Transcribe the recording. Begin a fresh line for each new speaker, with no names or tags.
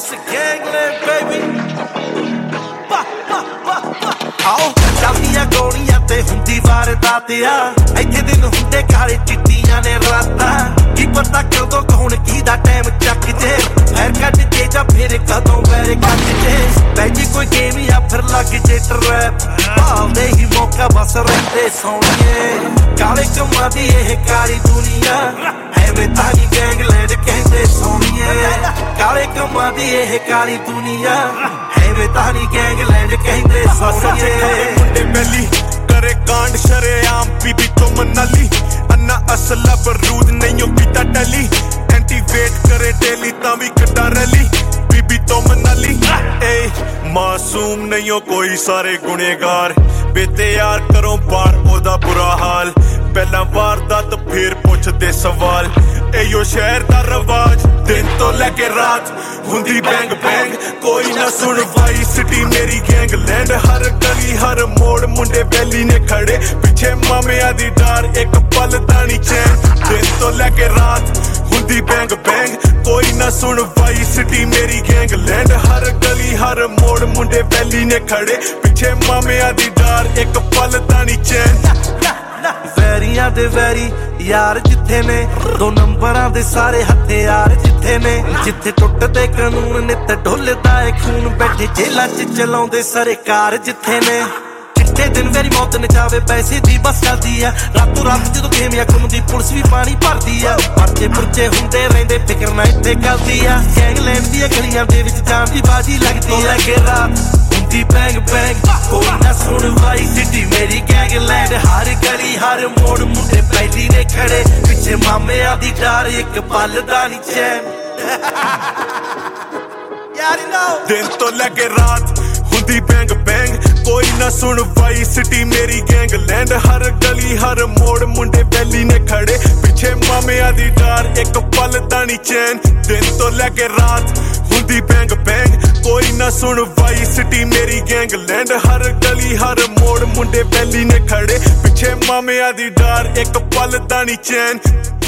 It's a gangland, baby. आओ चलदियां गोलियां ते हुंदी वारदात आ इत्थे दिन हुंदे काले चिट्टियां ने रातां की पता कदों कौन कीदा टाइम चक जे फैर कट जे जा फिर कदों वैर कट जे बैठी कोई गेम या फिर लग जे ट्रैप भावदे ही मौका बस रहंदे सोहणिए काले कमां दी इह काली दुनिया ਐਵੇਂ ਤਾਂ ਨੀ ਗੈਂਗਲੈਂਡ ਕਹਿੰਦੇ ਸੋਹਣੀਏ ਕਾਲੇ ਕੰਮਾਂ ਦੀ ਇਹ ਕਾਲੀ ਦੁਨੀਆ ਐਵੇਂ ਤਾਂ ਨੀ ਗੈਂਗਲੈਂਡ ਕਹਿੰਦੇ ਸੋਹਣੀਏ
ਮੁੰਡੇ ਬੈਲੀ ਕਰੇ ਕਾਂਡ ਸ਼ਰੇਆਮ ਬੀਬੀ ਤੋਂ ਮਨਾਲੀ ਅੰਨਾ ਅਸਲਾ ਬਰੂਦ ਨਹੀਂ ਉਹ ਪੀਤਾ ਟਲੀ ਐਂਟੀ ਵੇਟ ਕਰੇ ਡੇਲੀ ਤਾਂ ਵੀ ਕੱਟਾ ਰੈਲੀ ਬੀਬੀ ਤੋਂ ਮਨਾਲੀ ਏ ਮਾਸੂਮ ਨਹੀਂ ਉਹ ਕੋਈ ਸਾਰੇ ਗੁਨੇਗਾਰ ਬੇਤੇ ਯਾਰ ਕਰੋ ਬਾਹਰ ਉਹਦਾ ਬੁਰਾ ਹਾਲ ਪਹਿਲਾਂ ਵਾਰਦਾਤ ਫੇਰ ਪੁੱਛਦੇ ਸਵਾਲ ਇਹੋ ਸ਼ਹਿਰ ਦਾ ਰਵਾਜ ਦਿਨ ਤੋਂ ਲੈ ਕੇ ਰਾਤ ਹੁੰਦੀ ਬੈਂਗ ਬੈਂਗ ਕੋਈ ਨਾ ਸੁਣ ਵਾਈ ਸਿਟੀ ਮੇਰੀ ਗੈਂਗਲੈਂਡ ਹਰ ਗਲੀ ਹਰ ਮੋੜ ਮੁੰਡੇ ਬੈਲੀ ਨੇ ਖੜੇ ਪਿੱਛੇ ਮਾਮਿਆਂ ਦੀ ਡਾਰ ਇੱਕ ਪਲ ਦਾ ਨੀ ਚੈਨ ਦਿਨ ਤੋਂ ਲੈ ਕੇ ਰਾਤ ਹੁੰਦੀ ਬੈਂਗ ਬੈਂਗ ਕੋਈ ਨਾ ਸੁਣ ਵਾਈ ਸਿਟੀ ਮੇਰੀ ਗੈਂਗਲੈਂਡ ਹਰ ਗਲੀ ਹਰ ਮੋੜ ਮੁੰਡੇ ਬੈਲੀ ਨੇ ਖੜੇ ਪਿੱਛੇ ਮਾਮਿਆਂ ਦੀ ਡਾਰ ਇੱਕ ਪਲ ਦਾ ਨੀ ਚੈਨ
ਵੈਰੀਆਂ ਦੇ ਵੈਰੀ ਯਾਰ ਜਿੱਥੇ ਨੇ ਦੋ ਨੰਬਰਾਂ ਦੇ ਸਾਰੇ ਹਥਿਆਰ ਜਿੱਥੇ ਨੇ ਜਿੱਥੇ ਟੁੱਟਦੇ ਕਾਨੂੰਨ ਨਿੱਤ ਢੁੱਲਦਾ ਏ ਖੂਨ ਬੈਠੇ ਜੇਲਾਂ 'ਚ ਚਲਾਉਂਦੇ ਸਰਕਾਰ ਜਿੱਥੇ ਨੇ ਚਿੱਟੇ ਦਿਨ ਵੈਰੀ ਮੌਤ ਨਚਾਵੇ ਪੈਸੇ ਦੀ ਬਸ ਚੱਲਦੀ ਆ ਰਾਤੋਂ ਰਾਤ ਜਦੋਂ ਗੇਮ ਜਾਂ ਘੁੰਮਦੀ ਪੁਲਿਸ ਵੀ ਪਾਣੀ ਭਰਦੀ ਆ ਪਰਚੇ ਪੁਰਚੇ ਹੁੰਦੇ ਰਹਿੰਦੇ ਫਿਕਰ ਨਾ ਇੱਥੇ ਕਰਦੀ ਆ ਗੈਂਗਲੈਂਡ ਦੀਆਂ ਗਲੀਆਂ ਦੇ ਵਿੱਚ ਜਾਨ ਦੀ ਬਾਜੀ ਲੱਗਦੀ ਲੈ ਕੇ ਰਾਤ ਹੁੰਦੀ ਬੈਂਗ ਬੈਂਗ ਕੋਈ ਨਾ ਸੁਣ ਵਾਈ ਸਿਟੀ ਮੇਰੀ ਗੈਂਗਲੈਂਡ ਹਰ ਗਲੀ ਹਰ ਮੋੜ ਮੁੰਡੇ ਬੈਲੀ ਨੇ ਖੜੇ ਪਿੱਛੇ ਮਾਮਿਆਂ ਦੀ ਡਾਰ ਇੱਕ ਪਲ ਦਾ ਨੀ ਚੈਨ ਯਾਰ ਨੋ
ਦਿਨ ਤੋਂ ਲੈ ਕੇ ਰਾਤ ਹੁੰਦੀ ਬੈਂਗ ਬੈਂਗ ਕੋਈ ਨਾ ਸੁਣ ਵਾਈ ਸਿਟੀ ਮੇਰੀ ਗੈਂਗਲੈਂਡ ਹਰ ਗਲੀ ਹਰ ਮੋੜ ਮੁੰਡੇ ਬੈਲੀ ਨੇ ਖੜੇ ਪਿੱਛੇ ਮਾਮਿਆਂ ਦੀ ਡਾਰ ਇੱਕ ਪਲ ਦਾ ਨੀ ਚੈਨ ਦਿਨ ਤੋਂ ਲੈ ਕੇ ਰਾਤ ਹੁੰਦੀ ਬੈਂਗ ਬੈਂਗ ਕੋਈ ਨਾ ਸੁਣ ਵਾਈ ਸਿਟੀ ਮੇਰੀ ਗੈਂਗਲੈਂਡ ਹਰ ਗਲੀ ਹਰ ਮੋੜ ਮੁੰਡੇ ਬੈਲੀ ਨੇ ਖੜੇ ਪਿੱਛੇ ਮਾਮਿਆਂ ਦੀ ਡਾਰ ਇੱਕ ਪਲ ਦਾ ਨੀ ਚੈਨ